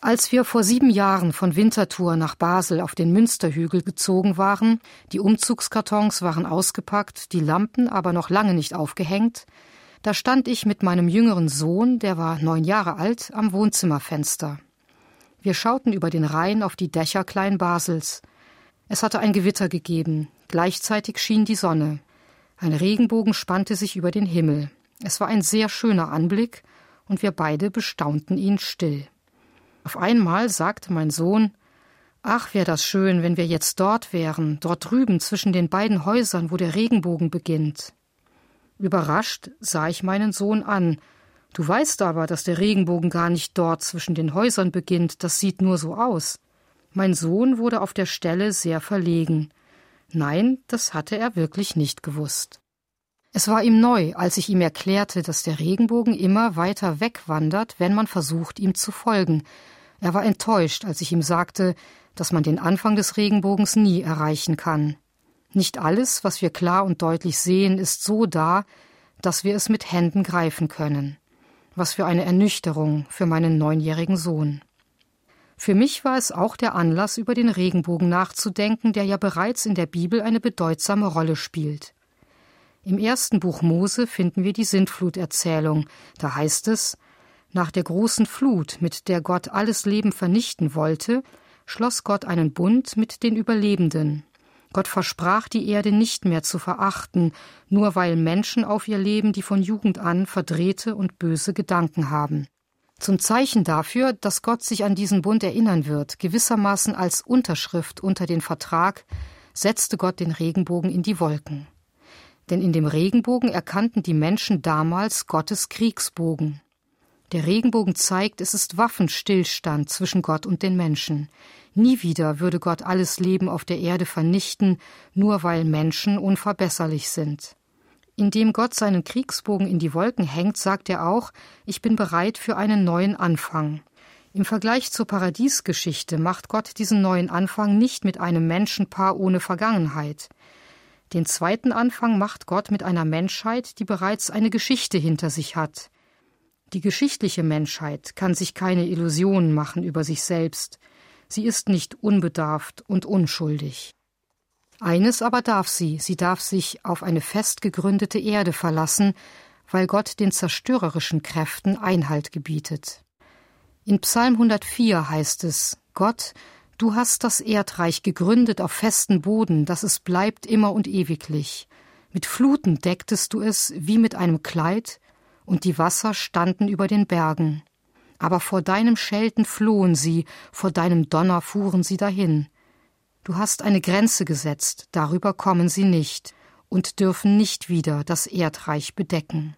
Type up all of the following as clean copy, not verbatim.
Als wir vor 7 Jahren von Winterthur nach Basel auf den Münsterhügel gezogen waren, die Umzugskartons waren ausgepackt, die Lampen aber noch lange nicht aufgehängt, da stand ich mit meinem jüngeren Sohn, der war 9 Jahre alt, am Wohnzimmerfenster. Wir schauten über den Rhein auf die Dächer Kleinbasels. Es hatte ein Gewitter gegeben, gleichzeitig schien die Sonne. Ein Regenbogen spannte sich über den Himmel. Es war ein sehr schöner Anblick und wir beide bestaunten ihn still. Auf einmal sagte mein Sohn: »Ach, wäre das schön, wenn wir jetzt dort wären, dort drüben zwischen den beiden Häusern, wo der Regenbogen beginnt.« Überrascht sah ich meinen Sohn an. »Du weißt aber, dass der Regenbogen gar nicht dort zwischen den Häusern beginnt, das sieht nur so aus.« Mein Sohn wurde auf der Stelle sehr verlegen. Nein, das hatte er wirklich nicht gewusst. Es war ihm neu, als ich ihm erklärte, dass der Regenbogen immer weiter wegwandert, wenn man versucht, ihm zu folgen. Er war enttäuscht, als ich ihm sagte, dass man den Anfang des Regenbogens nie erreichen kann. Nicht alles, was wir klar und deutlich sehen, ist so da, dass wir es mit Händen greifen können. Was für eine Ernüchterung für meinen 9-jährigen Sohn. Für mich war es auch der Anlass, über den Regenbogen nachzudenken, der ja bereits in der Bibel eine bedeutsame Rolle spielt. Im 1. Buch Mose finden wir die Sintfluterzählung. Da heißt es: Nach der großen Flut, mit der Gott alles Leben vernichten wollte, schloss Gott einen Bund mit den Überlebenden. Gott versprach, die Erde nicht mehr zu verachten, nur weil Menschen auf ihr leben, die von Jugend an verdrehte und böse Gedanken haben. Zum Zeichen dafür, dass Gott sich an diesen Bund erinnern wird, gewissermaßen als Unterschrift unter den Vertrag, setzte Gott den Regenbogen in die Wolken. Denn in dem Regenbogen erkannten die Menschen damals Gottes Kriegsbogen. Der Regenbogen zeigt, es ist Waffenstillstand zwischen Gott und den Menschen. Nie wieder würde Gott alles Leben auf der Erde vernichten, nur weil Menschen unverbesserlich sind. Indem Gott seinen Kriegsbogen in die Wolken hängt, sagt er auch: Ich bin bereit für einen neuen Anfang. Im Vergleich zur Paradiesgeschichte macht Gott diesen neuen Anfang nicht mit einem Menschenpaar ohne Vergangenheit. Den zweiten Anfang macht Gott mit einer Menschheit, die bereits eine Geschichte hinter sich hat. Die geschichtliche Menschheit kann sich keine Illusionen machen über sich selbst. Sie ist nicht unbedarft und unschuldig. Eines aber darf sie darf sich auf eine fest gegründete Erde verlassen, weil Gott den zerstörerischen Kräften Einhalt gebietet. In Psalm 104 heißt es: Gott, du hast das Erdreich gegründet auf festen Boden, dass es bleibt immer und ewiglich. Mit Fluten decktest du es wie mit einem Kleid, und die Wasser standen über den Bergen. Aber vor deinem Schelten flohen sie, vor deinem Donner fuhren sie dahin. Du hast eine Grenze gesetzt, darüber kommen sie nicht und dürfen nicht wieder das Erdreich bedecken.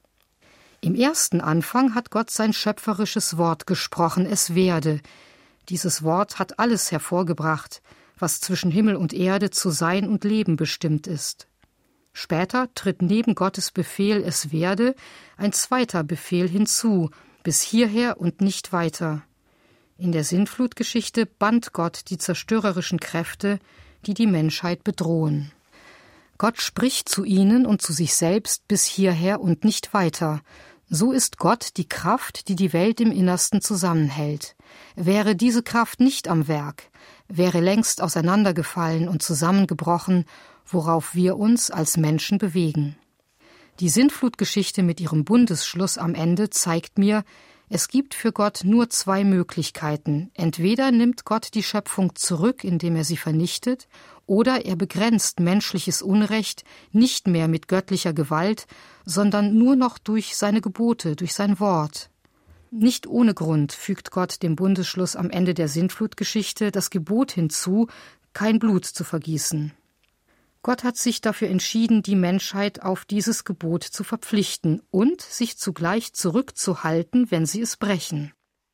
Im ersten Anfang hat Gott sein schöpferisches Wort gesprochen: Es werde. Dieses Wort hat alles hervorgebracht, was zwischen Himmel und Erde zu Sein und Leben bestimmt ist. Später tritt neben Gottes Befehl „Es werde“ ein zweiter Befehl hinzu: bis hierher und nicht weiter. In der Sintflutgeschichte bannt Gott die zerstörerischen Kräfte, die die Menschheit bedrohen. Gott spricht zu ihnen und zu sich selbst: bis hierher und nicht weiter. So ist Gott die Kraft, die die Welt im Innersten zusammenhält. Wäre diese Kraft nicht am Werk, wäre längst auseinandergefallen und zusammengebrochen, worauf wir uns als Menschen bewegen. Die Sintflutgeschichte mit ihrem Bundesschluss am Ende zeigt mir, es gibt für Gott nur 2 Möglichkeiten. Entweder nimmt Gott die Schöpfung zurück, indem er sie vernichtet, oder er begrenzt menschliches Unrecht nicht mehr mit göttlicher Gewalt, sondern nur noch durch seine Gebote, durch sein Wort. Nicht ohne Grund fügt Gott dem Bundesschluss am Ende der Sintflutgeschichte das Gebot hinzu, kein Blut zu vergießen. Gott hat sich dafür entschieden, die Menschheit auf dieses Gebot zu verpflichten und sich zugleich zurückzuhalten, wenn sie es brechen.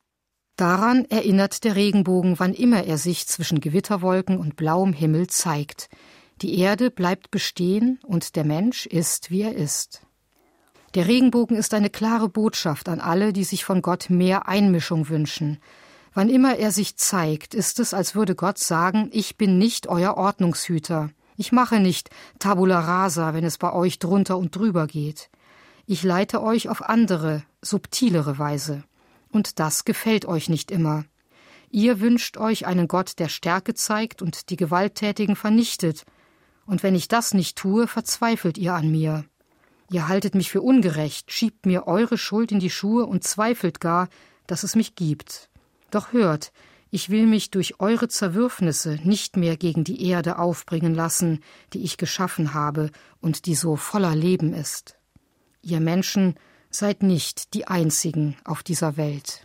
Daran erinnert der Regenbogen, wann immer er sich zwischen Gewitterwolken und blauem Himmel zeigt. Die Erde bleibt bestehen und der Mensch ist, wie er ist. Der Regenbogen ist eine klare Botschaft an alle, die sich von Gott mehr Einmischung wünschen. Wann immer er sich zeigt, ist es, als würde Gott sagen: Ich bin nicht euer Ordnungshüter. Ich mache nicht Tabula rasa, wenn es bei euch drunter und drüber geht. Ich leite euch auf andere, subtilere Weise. Und das gefällt euch nicht immer. Ihr wünscht euch einen Gott, der Stärke zeigt und die Gewalttätigen vernichtet. Und wenn ich das nicht tue, verzweifelt ihr an mir. Ihr haltet mich für ungerecht, schiebt mir eure Schuld in die Schuhe und zweifelt gar, dass es mich gibt. Doch hört, ich will mich durch eure Zerwürfnisse nicht mehr gegen die Erde aufbringen lassen, die ich geschaffen habe und die so voller Leben ist. Ihr Menschen seid nicht die Einzigen auf dieser Welt.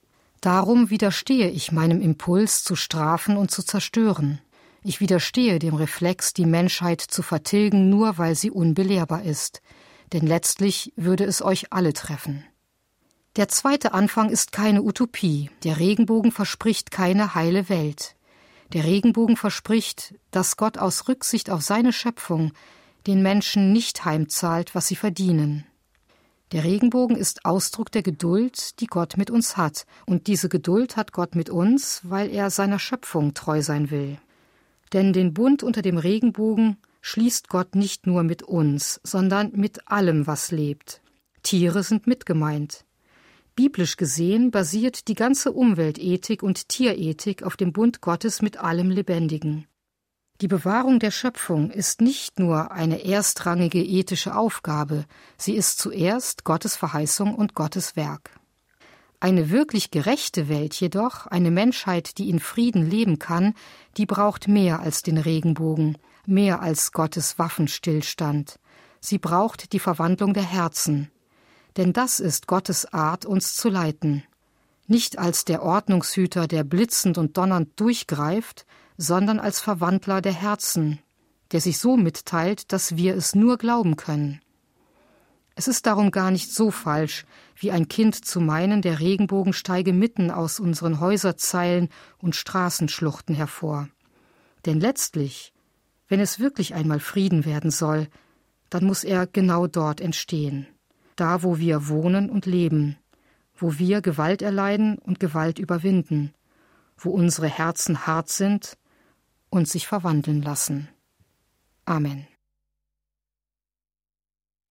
Darum widerstehe ich meinem Impuls zu strafen und zu zerstören. Ich widerstehe dem Reflex, die Menschheit zu vertilgen, nur weil sie unbelehrbar ist. Denn letztlich würde es euch alle treffen. Der zweite Anfang ist keine Utopie. Der Regenbogen verspricht keine heile Welt. Der Regenbogen verspricht, dass Gott aus Rücksicht auf seine Schöpfung den Menschen nicht heimzahlt, was sie verdienen. Der Regenbogen ist Ausdruck der Geduld, die Gott mit uns hat. Und diese Geduld hat Gott mit uns, weil er seiner Schöpfung treu sein will. Denn den Bund unter dem Regenbogen schließt Gott nicht nur mit uns, sondern mit allem, was lebt. Tiere sind mitgemeint. Biblisch gesehen basiert die ganze Umweltethik und Tierethik auf dem Bund Gottes mit allem Lebendigen. Die Bewahrung der Schöpfung ist nicht nur eine erstrangige ethische Aufgabe, sie ist zuerst Gottes Verheißung und Gottes Werk. Eine wirklich gerechte Welt jedoch, eine Menschheit, die in Frieden leben kann, die braucht mehr als den Regenbogen, mehr als Gottes Waffenstillstand. Sie braucht die Verwandlung der Herzen. Denn das ist Gottes Art, uns zu leiten. Nicht als der Ordnungshüter, der blitzend und donnernd durchgreift, sondern als Verwandler der Herzen, der sich so mitteilt, dass wir es nur glauben können. Es ist darum gar nicht so falsch, wie ein Kind zu meinen, der Regenbogen steige mitten aus unseren Häuserzeilen und Straßenschluchten hervor. Denn letztlich, wenn es wirklich einmal Frieden werden soll, dann muss er genau dort entstehen. Da, wo wir wohnen und leben, wo wir Gewalt erleiden und Gewalt überwinden, wo unsere Herzen hart sind und sich verwandeln lassen. Amen.